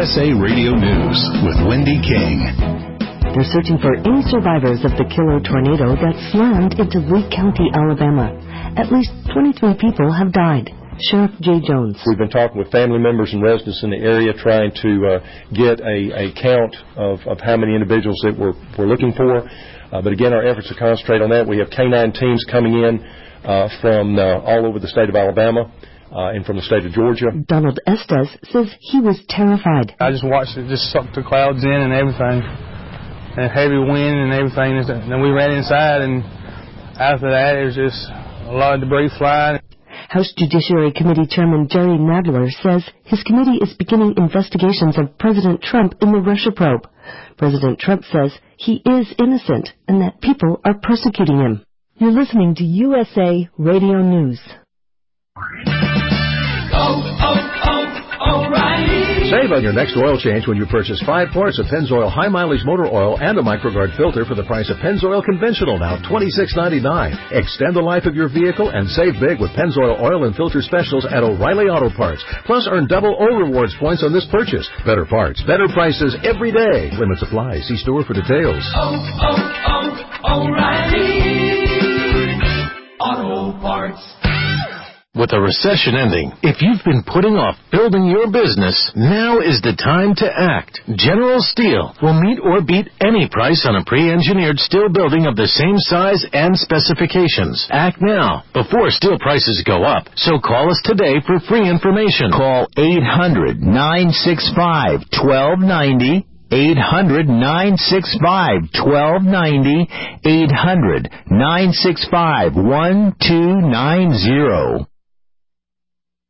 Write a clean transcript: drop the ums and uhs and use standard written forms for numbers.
USA Radio News with Wendy King. They're searching for any survivors of the killer tornado that slammed into Lee County, Alabama. At least 23 people have died. Sheriff Jay Jones. We've been talking with family members and residents in the area, trying to get a count of how many individuals that we're looking for. But again, our efforts are concentrate on that. We have K-9 teams coming in from all over the state of Alabama and from the state of Georgia. Donald Estes says he was terrified. I just watched it just suck the clouds in and everything, and heavy wind and everything. And then we ran inside, and after that, it was just a lot of debris flying. House Judiciary Committee Chairman Jerry Nadler says his committee is beginning investigations of President Trump in the Russia probe. President Trump says he is innocent and that people are persecuting him. You're listening to USA Radio News. O'Reilly. Save on your next oil change when you purchase 5 quarts of Pennzoil High Mileage Motor Oil and a MicroGuard filter for the price of Pennzoil Conventional, now $26.99. Extend the life of your vehicle and save big with Pennzoil Oil and Filter specials at O'Reilly Auto Parts. Plus, earn double O Rewards points on this purchase. Better parts, better prices every day. Limits apply. See store for details. O'Reilly Auto Parts. With a recession ending, if you've been putting off building your business, now is the time to act. General Steel will meet or beat any price on a pre-engineered steel building of the same size and specifications. Act now, before steel prices go up. So call us today for free information. Call 800-965-1290. 800-965-1290. 800-965-1290.